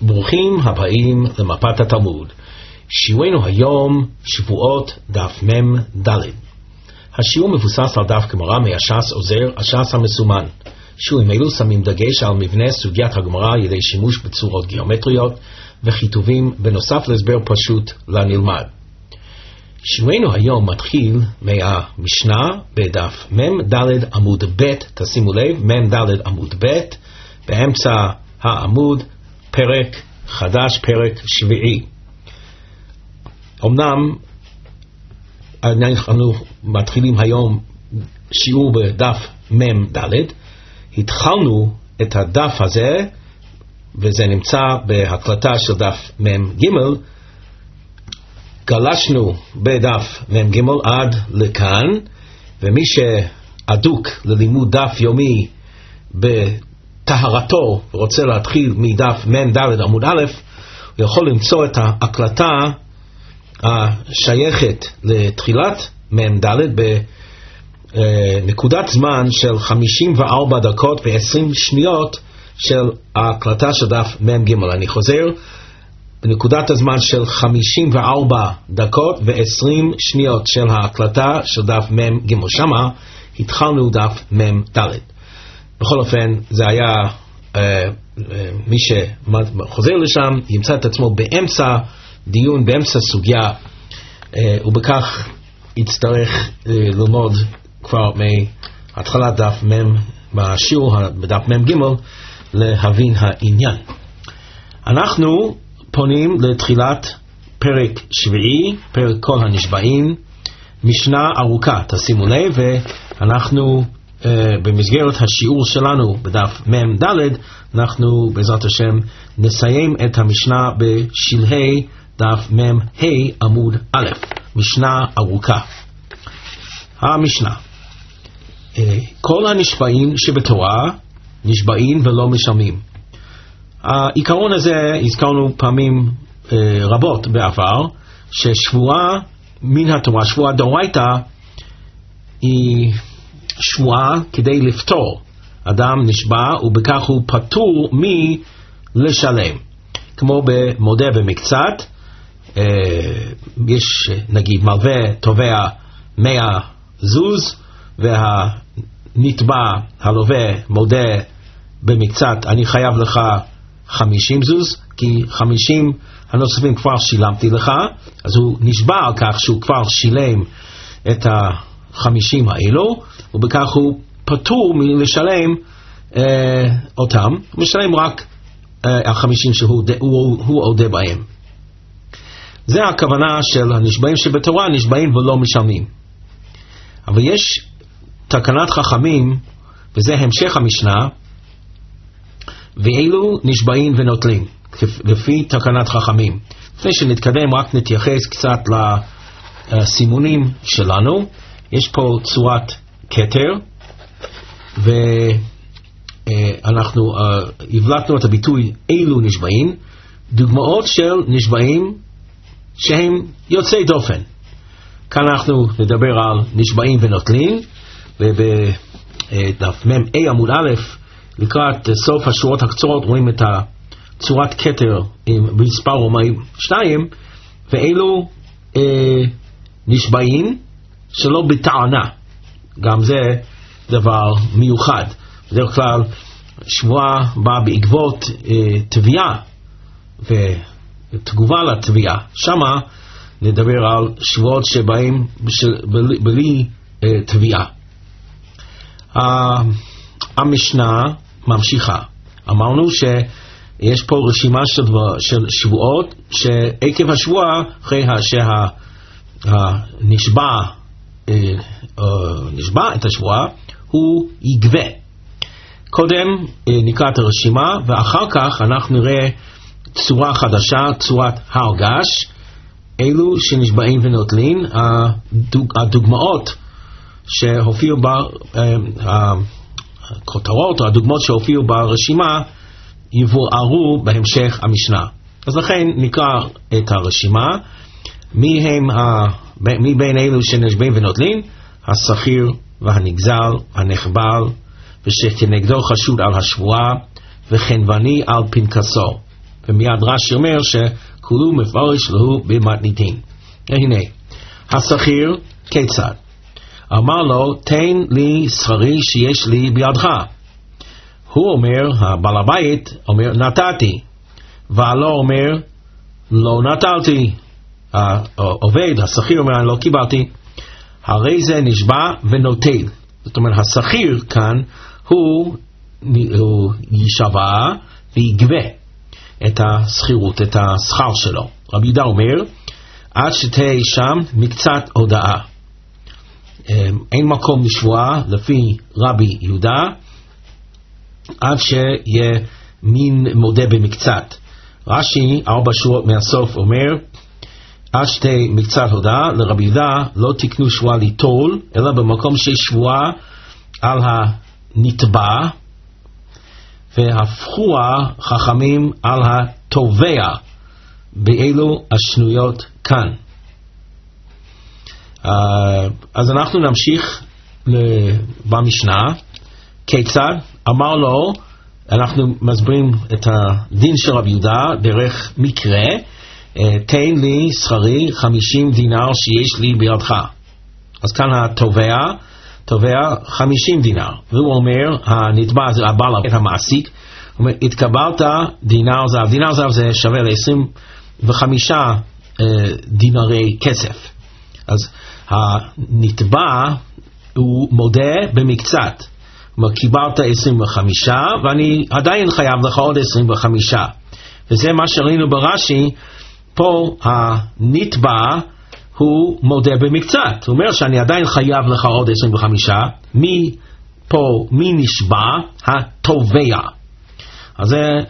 ברוכים הבאים למפת התלמוד. שיעורנו היום שבועות דף מם ד'. השיעור מבוסס על דף גמרא מהש"ס עוזר, הש"ס המסומן. שיעורים אלו שמים דגש על מבנה סוגיית הגמרא על ידי שימוש בצורות גיאומטריות וכיתובים בנוסף להסבר פשוט לנלמד. שיעורנו היום מתחיל מהמשנה בדף מם ד' עמוד ב', תשימו לב, מם ד' עמוד ב', באמצע העמוד פרק חדש, פרק שביעי. אמנם אנחנו מתחילים היום שיעור בדף מם ד', התחלנו את הדף הזה, וזה נמצא בהקלטה של דף מם ג', גלשנו בדף מם ג' עד לכאן, ומי שעדוק ללימוד דף יומי בטהרתו ורוצה להתחיל מדף מם ד' עמוד א', הוא יכול למצוא את ההקלטה השייכת לתחילת מם ד' בנקודת זמן של 54 דקות ו20 שניות של ההקלטה של דף מם ג'. אני חוזר, בנקודת הזמן של 54 דקות ו20 שניות של ההקלטה של דף מם ג', שמה התחלנו דף מם ד'. בכל אופן, זה היה מי שחוזר לשם ימצא את עצמו באמצע דיון, באמצע סוגיה, ובכך יצטרך ללמוד כבר מהתחלת דף מם, בשיעור בדף מם ג', להבין העניין. אנחנו פונים לתחילת פרק שביעי, פרק כל הנשבעים, משנה ארוכה, תשימו לב, ואנחנו במסגרת השיעור שלנו בדף מם ד', אנחנו בעזרת השם נסיים את המשנה בשלהי דף מם ה' עמוד א', משנה ארוכה. המשנה, כל הנשבעים שבתורה נשבעים ולא משלמים. העיקרון הזה הזכרנו פעמים רבות בעבר, ששבועה מן התורה, שבועה דאורייתא, היא שבועה כדי לפתור. אדם נשבע ובכך הוא פטור מלשלם. כמו במודה במקצת, יש נגיד מלווה תובע 100 זוז, והנתבע הלווה מודה במקצת, אני חייב לך 50 זוז, כי 50 הנוספים כבר שילמתי לך, אז הוא נשבע על כך שהוא כבר שילם את ה50 האלו, ובכך הוא פטור מלשלם אותם, הוא משלם רק ה50 שהוא עודה בהם. זה הכוונה של הנשבעים שבתורה, נשבעים ולא משלמים. אבל יש תקנת חכמים, וזה המשך המשנה, ואלו נשבעים ונוטלים, לפי תקנת חכמים. לפני שנתקדם, רק נתייחס קצת לסימונים שלנו. יש פה צורת כתר, ואנחנו הבלטנו את הביטוי אלו נשבעים, דוגמאות של נשבעים שהם יוצאי דופן. כאן אנחנו נדבר על נשבעים ונוטלים, ובדף מם ה' עמוד א', לקראת סוף השורות הקצרות רואים את צורת כתר עם מספר רומאי 2, ואלו נשבעים שלא בטענה. גם זה דבר מיוחד. בדרך כלל שבועה באה בעקבות תביעה ותגובה לתביעה. שמה נדבר על שבועות שבאים בלי תביעה. המשנה ממשיכה. אמרנו שיש פה רשימה של שבועות שעקב השבועה, אחרי שהנשבע נשבע את השבועה, הוא יגבה. קודם נקרא את הרשימה, ואחר כך אנחנו נראה צורה חדשה, צורת הרגש, אלו שנשבעים ונוטלים. הדוגמאות שהופיעו הכותרות או הדוגמאות שהופיעו ברשימה יבוארו בהמשך המשנה. אז לכן נקרא את הרשימה. מי בין אלו שנשבעים ונוטלים? השכיר והנגזל, הנחבל, ושכנגדו חשוד על השבועה, וכנווני על פנקסו. ומיד רש"י אומר שכולו מפרש לו במתניתין. הנה, השכיר כיצד? אמר לו, תן לי שכרי שיש לי בידך. הוא אומר, הבעל הבית אומר, נתתי. והלא אומר, לא נטלתי. העובד, השכיר אומר, אני לא קיבלתי. הרי זה נשבע ונוטל. זאת אומרת, השכיר כאן הוא יישבע ויגבה את השכירות, את השכר שלו. רבי יהודה אומר, עד שתהיה שם מקצת הודאה. אין מקום לשבועה לפי רבי יהודה, עד שיהיה מין מודה במקצת. רש"י 4 שורות מהסוף אומר, עד שתהיה מקצת הודאה, לרבי יהודה לא תקנו שבועה ליטול, אלא במקום שיש שבועה על הנתבע, והפכו חכמים על התובע, באלו השנויות כאן. אז אנחנו נמשיך במשנה. כיצד? אמר לו, אנחנו מסבירים את הדין של רבי יהודה דרך מקרה, תן לי שכרי 50 דינר שיש לי בידך. אז כאן תובע 50 דינר, והוא אומר, הנתבע זה הבעל הבית המעסיק, הוא אומר, התקבלת דינר זהב. דינר זהב זה שווה ל-25 דינרי כסף. אז הנתבע הוא מודה במקצת. הוא אומר, קיבלת 25 ואני עדיין חייב לך עוד 25. וזה מה שראינו ברש"י, פה הנתבע הוא מודה במקצת. הוא אומר שאני עדיין חייב לך עוד 25. מי נשבע? התובע. אז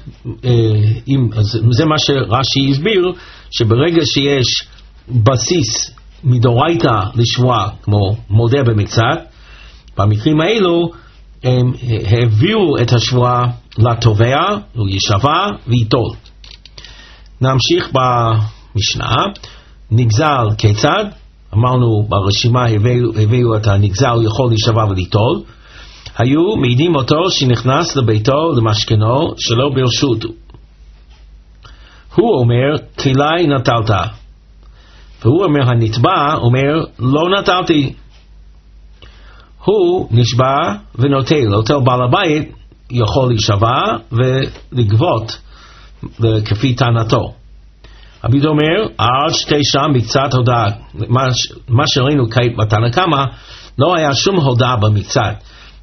זה מה שרש"י הסביר, שברגע שיש בסיס מדורייתא לשבועה, כמו מודה במקצת, במקרים האלו הם העבירו את השבועה לתובע, הוא יישבע וייטול. נמשיך במשנה. נגזל כיצד? אמרנו ברשימה הביאו את הנגזל, הוא יכול להישבע וליטול. היו מעידים אותו שנכנס לביתו למשכנו שלא ברשות. הוא אומר, כלי נטלת. והוא אומר, הנתבע אומר, לא נטלתי. הוא נשבע ונוטל. אותו בעל הבית יכול להישבע ולגבות כפי טענתו. רבי יהודה אומר, עד שתהיה שם מקצת הודאה. מה שראינו כעת בתנא קמא, לא היה שום הודאה במקצת.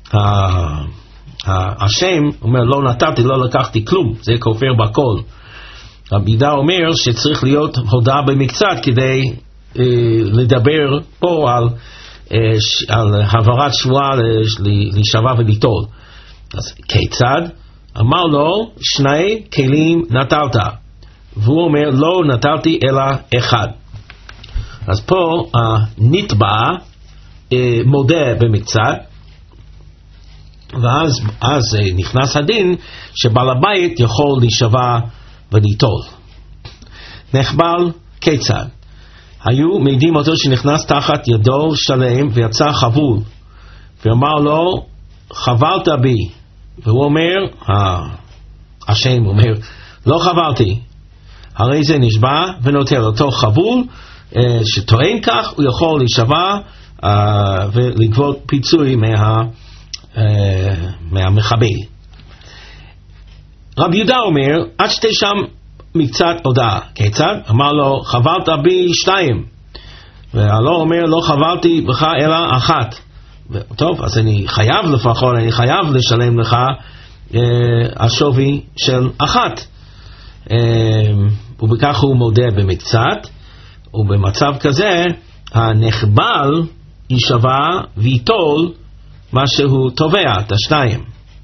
השם אומר, לא נתתי, לא לקחתי כלום, זה כופר בכל. רבי יהודה אומר שצריך להיות הודאה במקצת כדי לדבר פה על העברת שבועה להישבע וליטול. אז כיצד? אמר לו, 2 כלים נטלת. והוא אומר, לא נטלתי אלא אחד. אז פה הנתבע מודה במקצת, ואז נכנס הדין שבעל הבית יכול להישבע וליטול. נחבל כיצד? היו מעידים אותו שנכנס תחת ידו שלם ויצא חבול, ואמר לו, חבלת בי. והוא אומר, השם אומר, לא חבלתי. הרי זה נשבע ונוטל. אותו חבול שטוען כך, הוא יכול להישבע ולגבות פיצוי מהמחבל. רבי יהודה אומר, עד שתהיה שם מקצת הודאה. כיצד? אמר לו, חבלת בי 2. והלא אומר, לא חבלתי בך אלא 1. טוב, אז אני חייב לפחות, אני חייב לשלם לך השווי של 1. ובכך הוא מודה במקצת, ובמצב כזה הנחבל יישבע ויטול מה שהוא תובע, את 2.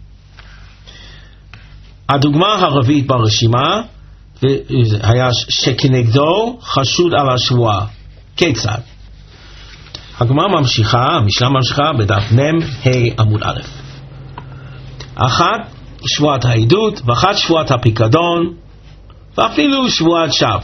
הדוגמה הרביעית ברשימה היה שכנגדו חשוד על השבועה. כיצד? הגמרא ממשיכה, המשנה ממשיכה בדף מ' עמוד א'. 1 שבועת העדות, ו1 שבועת הפיקדון, ואפילו שבועת שווא.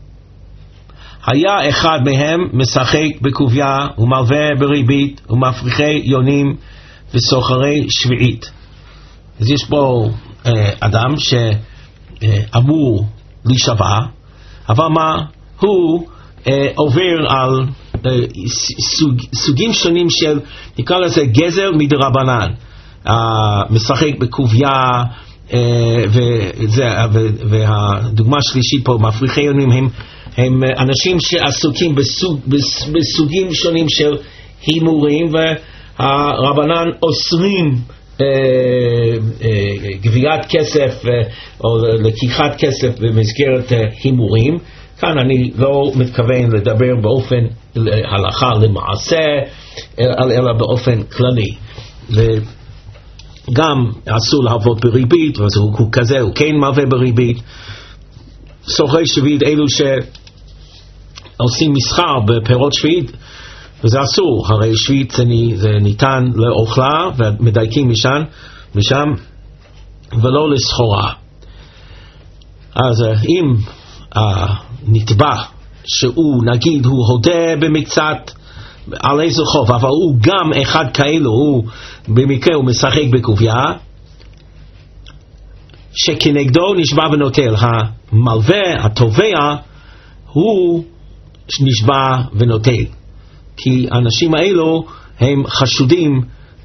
היה אחד מהם משחק בקוביה ומלווה בריבית ומפריחי יונים וסוחרי שביעית. אז יש פה אדם אמור להישבע, אבל מה? הוא עובר על סוגים שונים של, נקרא לזה גזל מדרבנן, משחק בקוביה, והדוגמה השלישית פה, מפריחי יונים, הם אנשים שעסוקים בסוגים שונים של הימורים, והרבנן אוסרים גביית כסף או לקיחת כסף במסגרת הימורים. כאן אני לא מתכוון לדבר באופן הלכה למעשה, אלא באופן כללי. וגם אסור לעבוד בריבית, הוא כזה, הוא כן מלווה בריבית. סוחרי שביעית, אלו שעושים מסחר בפירות שביעית, וזה אסור, הרי שביעית זה ניתן לאוכלה ומדייקים משם ולא לסחורה. אז אם הנתבע שהוא נגיד הוא הודה במקצת על איזה חוב, אבל הוא גם אחד כאלו, הוא במקרה הוא משחק בקוביה, שכנגדו נשבע ונוטל, המלווה, התובע, הוא נשבע ונוטל, כי האנשים האלו הם חשודים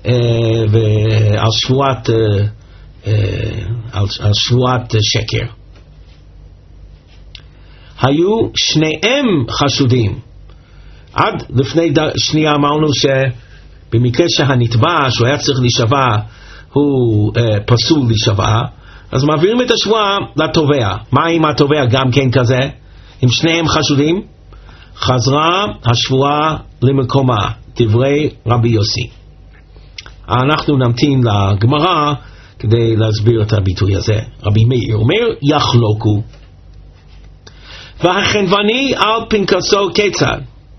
על שבועת שקר. היו שניהם חשודים. עד לפני שנייה אמרנו שבמקרה שהנתבע שהוא היה צריך להישבע הוא פסול להישבע, אז מעבירים את השבועה לתובע. מה אם התובע גם כן כזה? אם שניהם חשודים, חזרה השבועה למקומה, דברי רבי יוסי. אנחנו נמתין לגמרא כדי להסביר את הביטוי הזה. רבי מאיר אומר יחלוקו, והחנווני על פנקסו כיצד?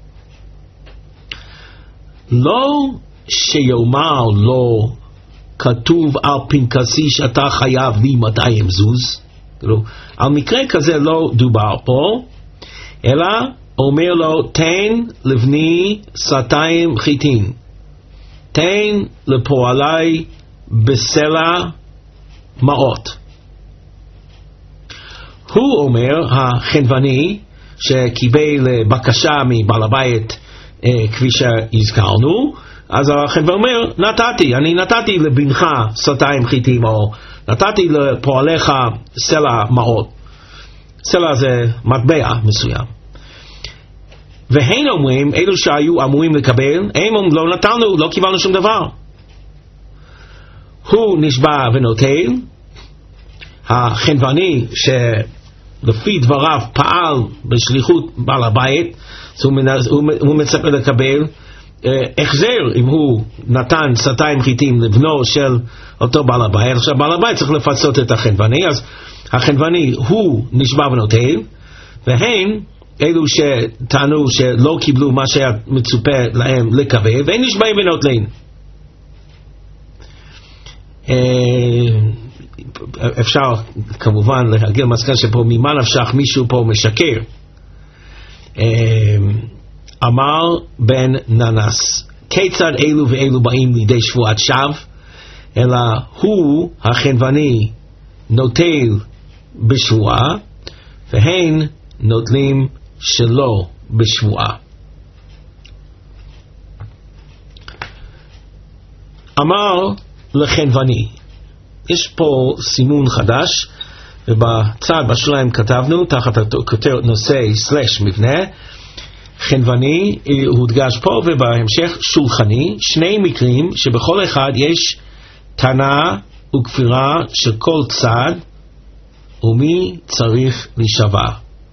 לא שיאמר לו כתוב על פנקסי שאתה חייב לי 200 זוז, על מקרה כזה לא דובר פה, אלא אומר לו תן לבני 200 חיטין, תן לפועלי בסלע מעות. הוא אומר, החנווני שקיבל בקשה מבעל הבית כפי שהזכרנו, אז החנווני אומר, אני נתתי לבנך 200 חיטים, או נתתי לפועליך סלע מעות. סלע זה מטבע מסוים. והן אומרים, אלו שהיו אמורים לקבל, הם לא נתנו, לא קיבלנו שום דבר. הוא נשבע ונוטל, החנווני שלפי דבריו פעל בשליחות בעל הבית, הוא מצפה לקבל החזר אם הוא נתן 200 חיטים לבנו של אותו בעל הבית. עכשיו בעל הבית צריך לפצות את החנווני, אז החנווני הוא נשבע ונוטל, והן אלו שטענו שלא קיבלו מה שהיה מצופה להם לקבל, והם נשבעים ונוטלים. אפשר כמובן להגיע למסקנה שפה ממה נפשך מישהו פה משקר. אמר בן ננס, כיצד אלו ואלו באים לידי שבועת שווא? אלא הוא החנווני נוטל בשבועה, והן נוטלים שלא בשבועה. אמר לחנווני, יש פה סימון חדש, ובצד בשוליים כתבנו תחת הכותרת נושא / מבנה, חנווני הודגש פה, ובהמשך שולחני, שני מקרים שבכל אחד יש טענה וכפירה של כל צד, ומי צריך להישבע.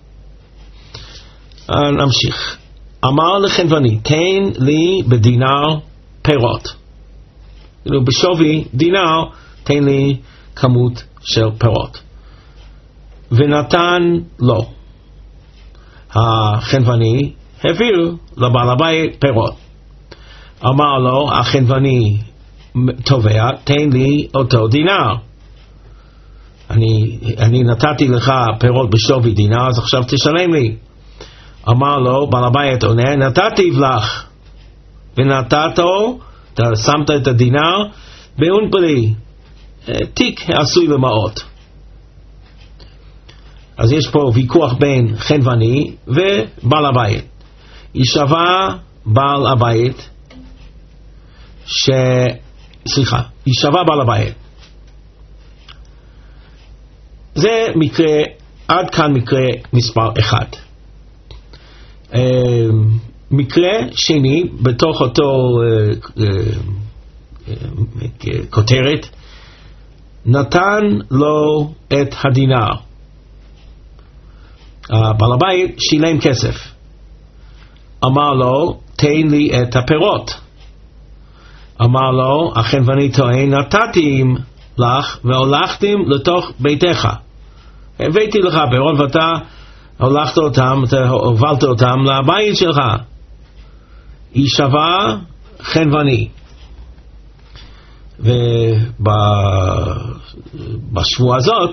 נמשיך. אמר לחנווני, תן לי בדינר פירות, בשווי דינר תן לי כמות של פירות, ונתן לו. החנווני העביר לבעל הבית פירות. אמר לו החנווני תובע, תן לי אותו דינר, אני נתתי לך פירות בשווי דינר, אז עכשיו תשלם לי. אמר לו בעל הבית עונה, נתתי לך ונתתו, אתה שמת את הדינר באונפלי, תיק עשוי במעות. אז יש פה ויכוח בין חנווני ובעל הבית. יישבע בעל הבית יישבע בעל הבית. זה מקרה, עד כאן מקרה מספר 1. מקרה שני בתוך אותו כותרת, נתן לו את הדינר. בעל הבית שילם כסף, אמר לו תן לי את הפירות. אמר לו החנווני טוען, נתתי לך והולכתם לתוך ביתך, הבאתי לך פירות ואתה הולכת אותם, אתה הובלת אותם לבית שלך. יישבע חנווני, ובשבוע הזאת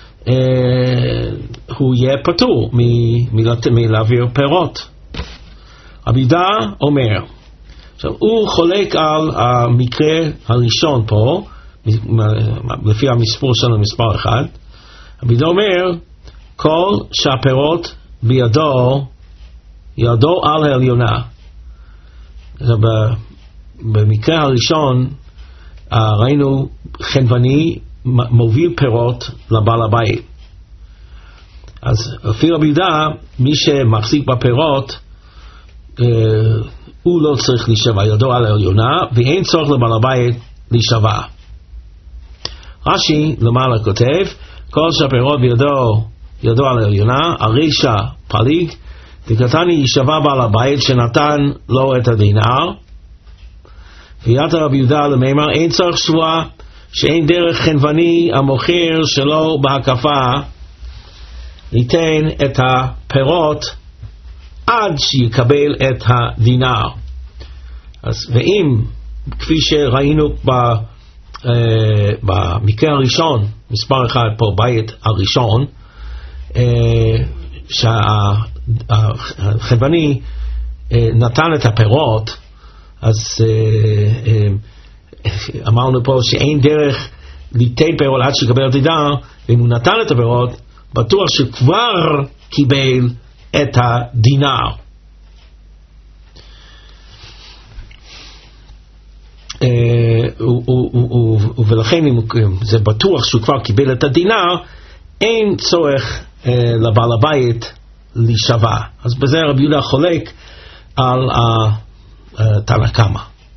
הוא יהיה פטור מלהעביר פירות. רבי יהודה אומר, עכשיו הוא חולק על המקרה הראשון פה, לפי המספור שלנו מספר 1. רבי יהודה אומר, כל שהפירות בידו, ידו על העליונה. במקרה הראשון ראינו חנווני מוביל פירות לבעל הבית. אז לפי רבי יהודה, מי שמחזיק בפירות הוא לא צריך להישבע, ידו על העליונה, ואין צורך לבעל הבית להישבע. רש"י למעלה כותב, כל שהפירות בידו, ידו על העליונה, הרישא פליג, דקתני יישבע בעל הבית שנתן לו את הדינר. ויתר רבי יהודה למימר, אין צורך שבועה, שאין דרך חנווני המוכר שלו בהקפה ייתן את הפירות עד שיקבל את הדינר. אז ואם כפי שראינו במקרה הראשון, מספר 1 פה, בית הראשון, שהחנווני נתן את הפירות, אז אמרנו פה שאין דרך ליתן פירות עד שיקבל את הדינר, ואם הוא נתן את הפירות, בטוח שכבר קיבל את הדינר. ולכן זה בטוח שהוא כבר קיבל את הדינר, אין צורך לבעל הבית להישבע. אז בזה רבי יהודה חולק על תנא קמא.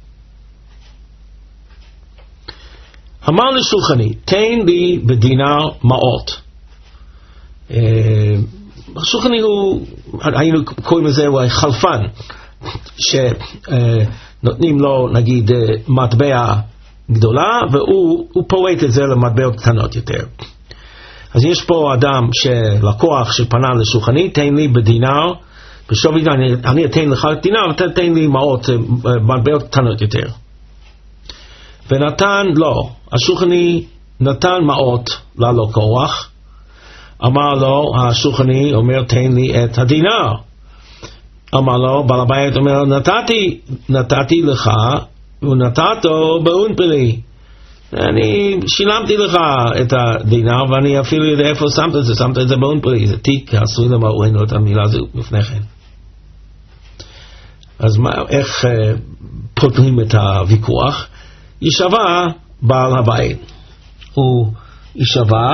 אמר לשולחני, תן לי בדינר מעות. השולחני הוא, היינו קוראים לזה, הוא חלפן, שנותנים לו נגיד מטבע גדולה, והוא פורט את זה למטבעות קטנות יותר. אז יש פה אדם לקוח שפנה לשולחני, תן לי בדינר, בשווי אני אתן לך דינר, אתה תן לי מעות, מטבעות קטנות יותר. ונתן לו, השולחני נתן מעות ללקוח, אמר לו, השולחני אומר תן לי את הדינר. אמר לו, בעל הבית אומר, נתתי לך, ונתתו באונפלי. אני שילמתי לך את הדינר, ואני אפילו יודע איפה שמת את זה באונפלי. זה תיק, עשוי למה הוא אין לו את המילה הזו לפני כן. אז איך פותרים את הוויכוח? יישבע בעל הבית. הוא יישבע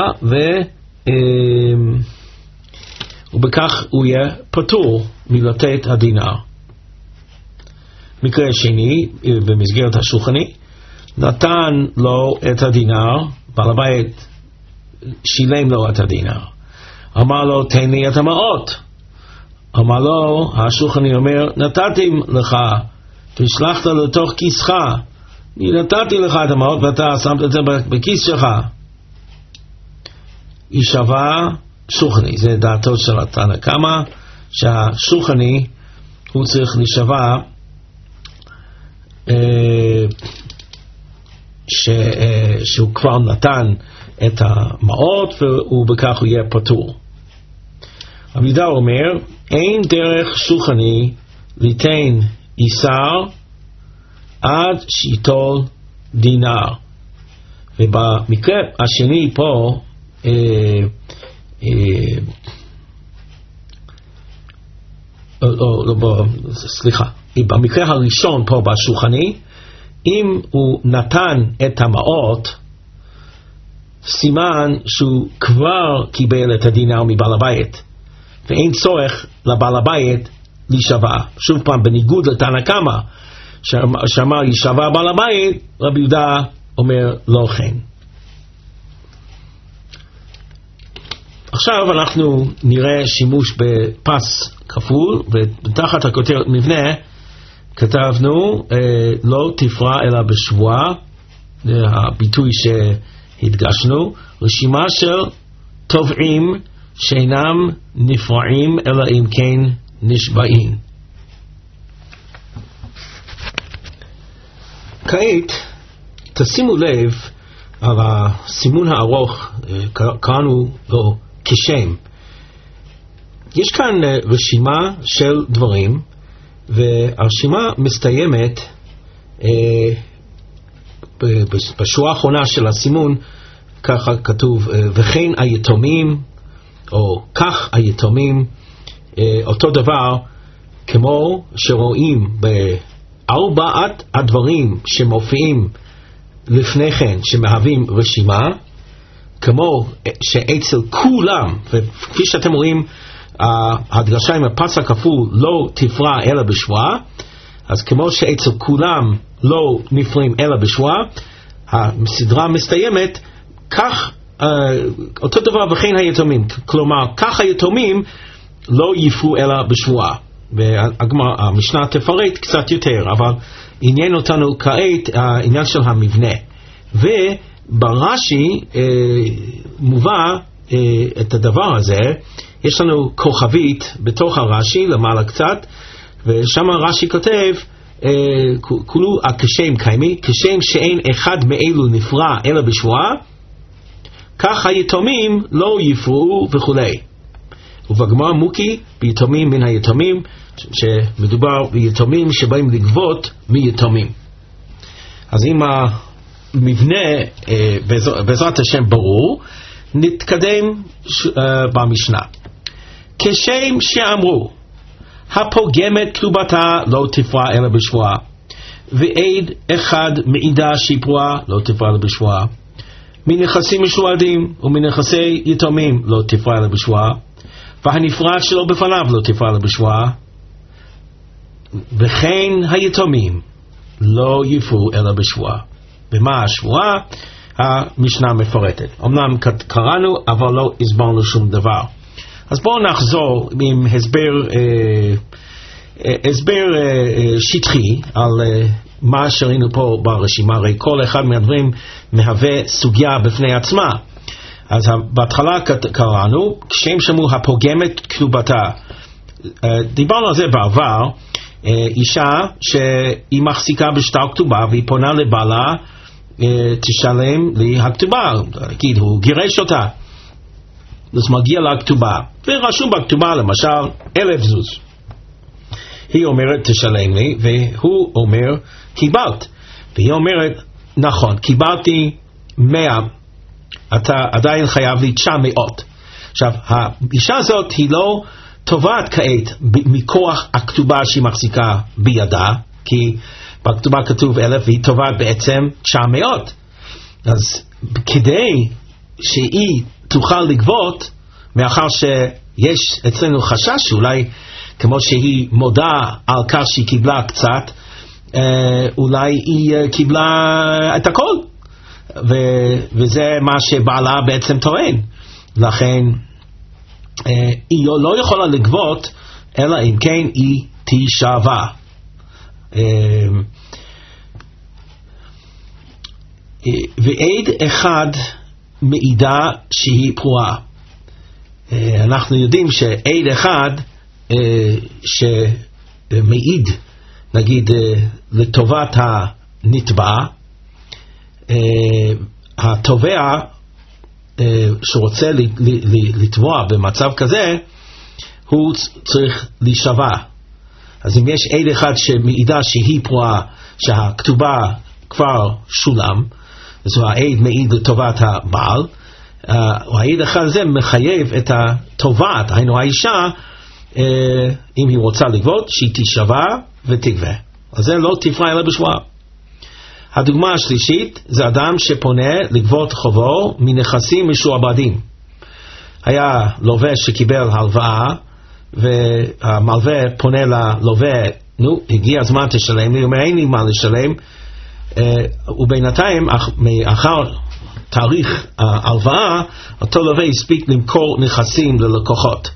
ובכך הוא יהיה פטור מלתת הדינר. מקרה שני, במסגרת השולחני, נתן לו את הדינר, בעל הבית שילם לו את הדינר. אמר לו, תן לי את המעות. אמר לו, השולחני אומר, נתתי לך, תשלחת לתוך כיסך. אני נתתי לך את המעות ואתה שמת את זה בכיס שלך. יישבע שולחני, זה דעתו של תנא קמא, שהשולחני הוא צריך להישבע שהוא כבר נתן את המעות ובכך הוא יהיה פטור. רבי יהודה אומר, אין דרך שולחני ליתן איסר עד שיטול דינר. ובמקרה השני פה סליחה, במקרה הראשון פה בשולחני, אם הוא נתן את המעות, סימן שהוא כבר קיבל את הדינר מבעל הבית, ואין צורך לבעל הבית להישבע. שוב פעם, בניגוד לתנא קמא שאמר יישבע בעל הבית, רבי יהודה אומר לא כן. עכשיו אנחנו נראה שימוש בפס כפול, ותחת הכותרת מבנה כתבנו לא תפרע אלא בשבועה, זה הביטוי שהדגשנו, רשימה של תובעים שאינם נפרעים אלא אם כן נשבעים. כעת תשימו לב על הסימון הארוך, קראנו לו כשם. יש כאן רשימה של דברים, והרשימה מסתיימת בשורה האחרונה של הסימון, ככה כתוב וכן היתומים, או כך היתומים, אותו דבר כמו שרואים בארבעת הדברים שמופיעים לפני כן שמהווים רשימה, כמו שאצל כולם, וכפי שאתם רואים ההדגשה עם הפס הכפול לא תפרע אלא בשבועה, אז כמו שאצל כולם לא נפרעים אלא בשבועה, הסדרה מסתיימת כך, אותו דבר וכן היתומים, כלומר כך היתומים לא יפרו אלא בשבועה. והמשנה תפרט קצת יותר, אבל עניין אותנו כעת העניין של המבנה. וברש"י מובא את הדבר הזה, יש לנו כוכבית בתוך הרש"י למעלה קצת, ושם הרש"י כותב כולו הכשם קיימי, כשם שאין אחד מאלו נפרע אלא בשבועה, כך היתומים לא יפרעו וכולי. ובגמרא מוקי ביתומים מן היתומים, שמדובר ביתומים שבאים לגבות מיתומים. אז אם המבנה בעזרת השם ברור, נתקדם במשנה. כשם שאמרו הפוגמת כתובתה לא תפרע אלא בשבועה, ועד אחד מעידה שיפרועה לא תפרע אלא בשבועה, מנכסים משועדים ומנכסי יתומים לא תפרע אלא בשבועה, והנפרד שלו בפניו לא תפרע אלא בשבועה, וכן היתומים לא יפרו אלא בשבועה. ומה השבועה? המשנה מפרטת. אמנם קראנו אבל לא הסברנו שום דבר. אז בואו נחזור עם הסבר שטחי על מה שראינו פה ברשימה. הרי כל אחד מהדברים מהווה סוגיה בפני עצמה. אז בהתחלה קראנו כשם שמעו הפוגמת כתובתה. דיברנו על זה בעבר. אישה שהיא מחזיקה בשטר כתובה והיא פונה לבעלה, תשלם לי הכתובה, נגיד הוא גירש אותה, אז מגיע לה הכתובה ורשום בכתובה למשל 1,000 זוז. היא אומרת תשלם לי, והוא אומר קיבלת, והיא אומרת נכון קיבלתי 100, אתה עדיין חייב לי 900. עכשיו האישה הזאת היא לא תובעת כעת מכוח הכתובה שהיא מחזיקה בידה, כי בכתובה כתוב 1,000 והיא תובעת בעצם 900. אז כדי שהיא תוכל לגבות, מאחר שיש אצלנו חשש שאולי כמו שהיא מודה על כך שהיא קיבלה קצת, אולי היא קיבלה את הכל, וזה מה שבעלה בעצם טוען. לכן היא לא יכולה לגבות אלא אם כן היא תישבע. ועד אחד מעידה שהיא פרועה. אנחנו יודעים שעד אחד שמעיד נגיד לטובת הנתבע, התובע שרוצה לתבוע במצב כזה, הוא צריך להישבע. אז אם יש עד אחד שמעידה שהיא פרועה, שהכתובה כבר שולם, אז העד מעיד לטובת הבעל, העד אחד הזה מחייב את התובעת, היינו האישה, אם היא רוצה לגבות, שהיא תישבע ותגבה. אז זה לא תפרע אלא בשבועה. הדוגמה השלישית זה אדם שפונה לגבות חובו מנכסים משועבדים. היה לווה שקיבל הלוואה, והמלווה פונה ללווה, הגיע הזמן תשלם לי, הוא אומר אין לי מה לשלם, ובינתיים מאחר תאריך ההלוואה, אותו לווה הספיק למכור נכסים ללקוחות.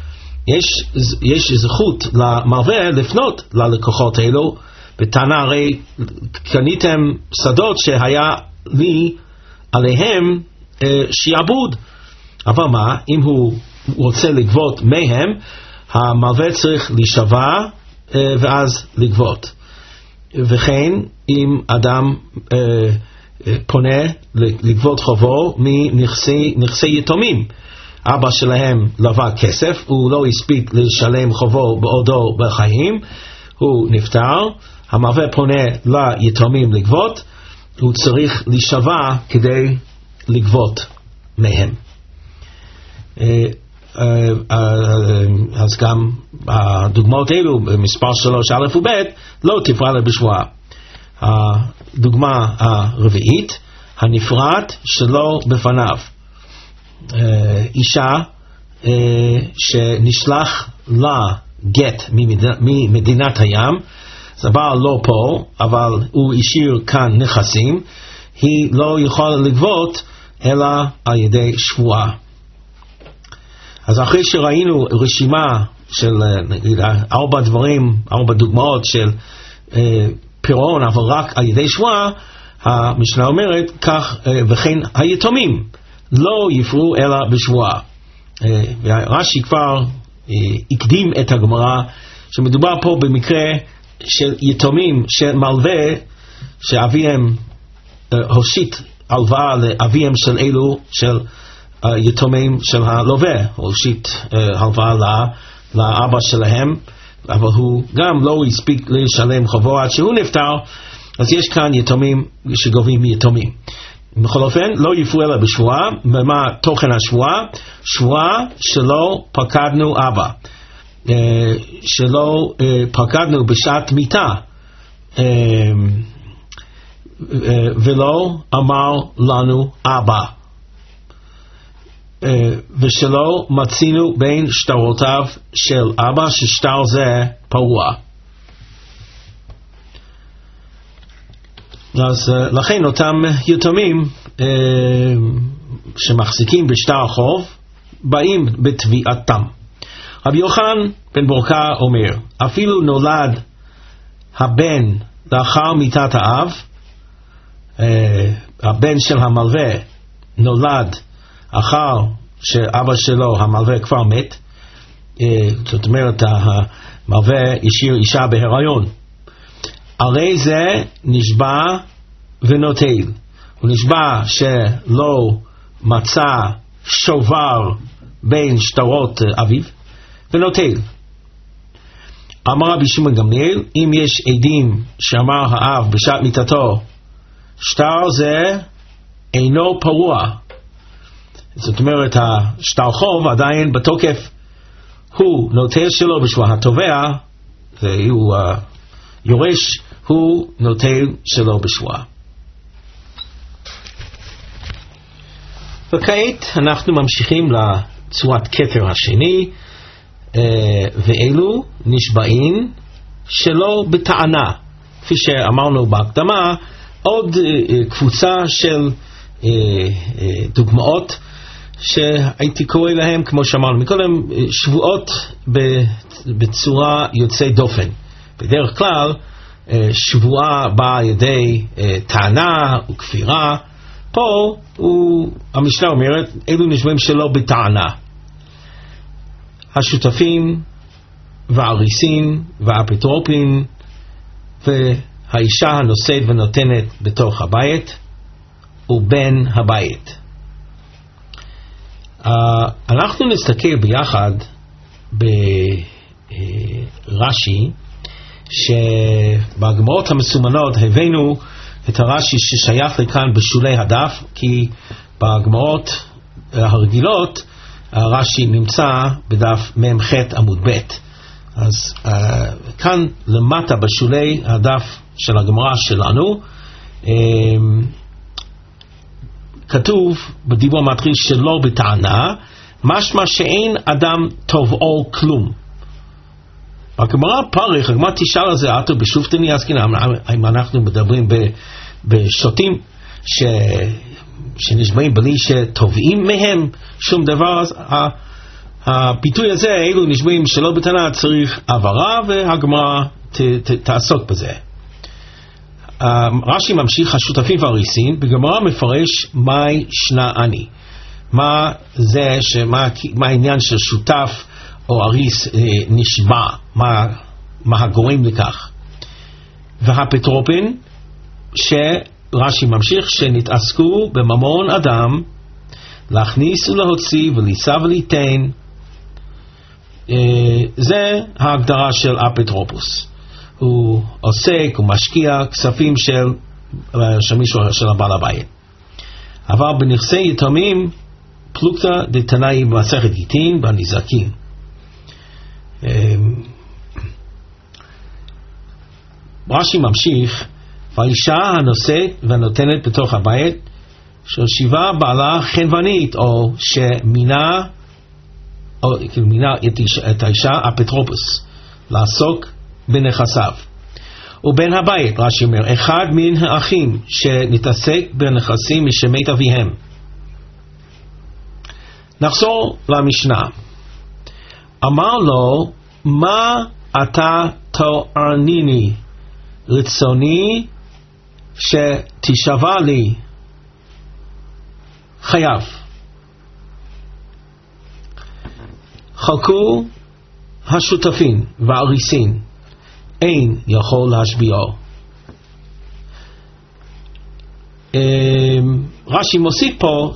יש זכות למלווה לפנות ללקוחות האלו, בטענה הרי קניתם שדות שהיה לי עליהם שיעבוד. אבל מה, אם הוא רוצה לגבות מהם, המלווה צריך להישבע ואז לגבות. וכן אם אדם פונה לגבות חובו מנכסי יתומים, אבא שלהם לווה כסף, הוא לא הספיק לשלם חובו בעודו בחיים, הוא נפטר, המלווה פונה ליתומים לגבות, הוא צריך להישבע כדי לגבות מהם. אז גם הדוגמאות האלו במספר 3 א' וב' לא תפרע לה בשבועה. הדוגמה הרביעית, הנפרד שלא בפניו. אישה שנשלח לה גט ממדינת הים, זה בעל לא פה, אבל הוא השאיר כאן נכסים, היא לא יכולה לגבות אלא על ידי שבועה. אז אחרי שראינו רשימה של 4 דוגמאות של פירעון, אבל רק על ידי שבועה, המשנה אומרת כך, וכן היתומים לא יפרעו אלא בשבועה. רש"י כבר הקדים את הגמרא שמדובר פה במקרה של יתומים של מלווה שאביהם הושיט הלוואה לאביהם של אלו של יתומים של הלווה, הושיט הלוואה לאבא שלהם, אבל הוא גם לא הספיק לשלם חובו עד שהוא נפטר. אז יש כאן יתומים שגובים מיתומים. בכל אופן לא יפרעו אלא בשבועה. ומה תוכן השבועה? שבועה שלא פקדנו אבא, שלא פקדנו בשעת מיתה, ולא אמר לנו אבא, ושלא מצינו בין שטרותיו של אבא ששטר זה פרוע. אז לכן אותם יתומים שמחזיקים בשטר החוב באים בתביעתם. רבי יוחנן בן ברוקה אומר, אפילו נולד הבן לאחר מיתת האב, הבן של המלווה נולד אחר שאבא שלו המלווה כבר מת, זאת אומרת המלווה השאיר אישה בהיריון, הרי זה נשבע ונוטל. הוא נשבע שלא מצא שובר בין שטרות אביו ונוטל. אמר רבי שמעון גמליאל, אם יש עדים שאמר האב בשעת מיתתו שטר זה אינו פרוע, זאת אומרת השטר חוב עדיין בתוקף, הוא נוטל שלו בשבועה. התובע והוא יורש, הוא נוטל שלו בשבועה. וכעת אנחנו ממשיכים לצורת כתר השני, ואלו נשבעים שלא בטענה. כפי שאמרנו בהקדמה, עוד קבוצה של דוגמאות שהייתי קורא להם, כמו שאמרנו מקודם, שבועות בצורה יוצא דופן. בדרך כלל שבועה באה על ידי טענה וכפירה. פה המשנה אומרת אלו נשבעים שלא בטענה. השותפים והאריסים והאפוטרופים והאישה הנושאת ונותנת בתוך הבית ובן הבית. אנחנו נסתכל ביחד ברש"י, שבגמרות המסומנות הבאנו את הרש"י ששייך לכאן בשולי הדף, כי בגמרות הרגילות רש"י נמצא בדף מ"ח עמוד ב'. אז כאן למטה בשולי הדף של הגמרא שלנו כתוב בדיבור המתחיל שלא בטענה, משמע שאין אדם תובעו כלום. בגמרא פרך, הגמרא תשאל על זה עתו בשופטני עסקינן, אם אנחנו מדברים בשוטים שנשבעים בלי שתובעים מהם שום דבר, אז הביטוי הזה, אלו נשבעים שלא בטענה, צריך עברה, והגמרא תעסוק בזה. רש"י ממשיך, השותפים והאריסין, בגמרא מפרש מהי שנה אני. מה העניין של שותף או אריס נשבע, מה הגורם לכך. והאפוטרופין, שרש"י ממשיך, שנתעסקו בממון אדם, להכניס ולהוציא ולישא וליתן, זה ההגדרה של אפוטרופוס. הוא עוסק, הוא משקיע כספים של מישהו, של הבעל הבית. אבל בנכסי יתומים, פלוגתא דתנאי במסכת גיטין בנזקין. רש"י ממשיך, והאישה הנושאת והנותנת בתוך הבית, שהושיבה בעלה חנוונית, או שמינה את האישה אפוטרופוס, לעסוק בנכסיו. ובן הבית, רש"י אומר, אחד מן האחים שנתעסק בנכסים משמית אביהם. נחזור למשנה. אמר לו, מה אתה תעניני? רצוני שתשבע לי חייב. חלקו השותפים והאריסין, אין יכול להשביעו. רש"י מוסיף פה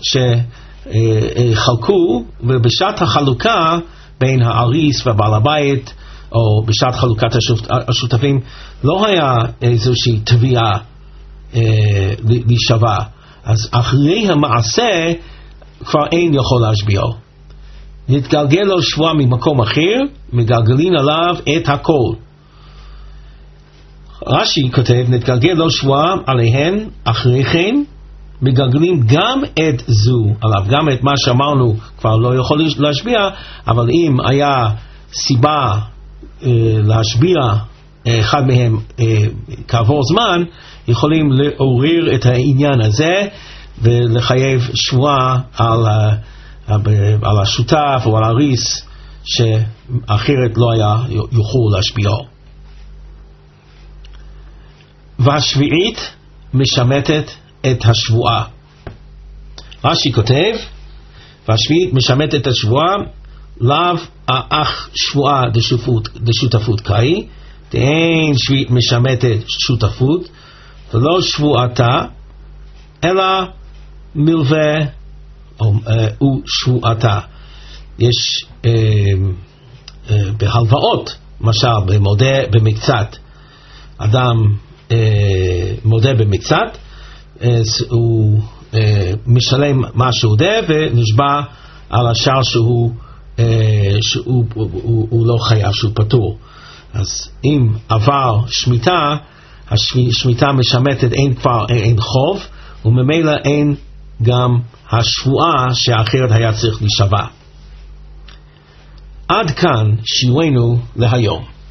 שחלקו, ובשעת החלוקה בין האריס והבעל הבית, או בשעת חלוקת השותפים, לא היה איזושהי תביעה להישבע. אז אחרי המעשה כבר אין יכול להשביעו. נתגלגל לו שבועה ממקום אחר, מגלגלים עליו את הכל. רש"י כותב, נתגלגל לו שבועה עליהן, אחרי כן מגלגלים גם את זו עליו, גם את מה שאמרנו כבר לא יכול להשביע, אבל אם היה סיבה להשביע אחד מהם כעבור זמן, יכולים לעורר את העניין הזה ולחייב שבועה על השותף או על האריס, שאחרת לא היה יוכלו להשביעו. והשביעית משמטת את השבועה. רש"י כותב, והשביעית משמטת את השבועה, לאו אך שבועה דשותפות קאי, דאין שביעית משמטת שותפות, ולא שבועתה, אלא מלווה ושבועתה. יש בהלוואות, למשל במודה במקצת, אדם מודה במקצת, הוא משלם מה שהוא דה ונשבע על השאר שהוא לא חייב, שהוא פטור. אז אם עבר שמיטה, השמיטה משמטת, אין חוב, וממילא אין גם השבועה שאחרת היה צריך להישבע. עד כאן שיעורנו להיום.